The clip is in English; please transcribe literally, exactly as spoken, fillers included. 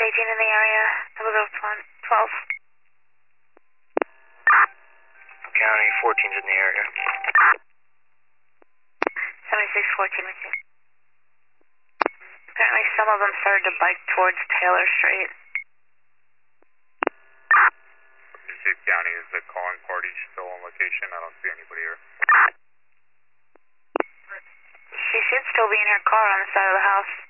eighteen in the area, double zero twelve. County fourteen's in the area. seventy-six fourteen with you. Apparently some of them started to bike towards Taylor Street. Pacific County, is the calling party still on location? I don't see anybody here. She should still be in her car on the side of the house.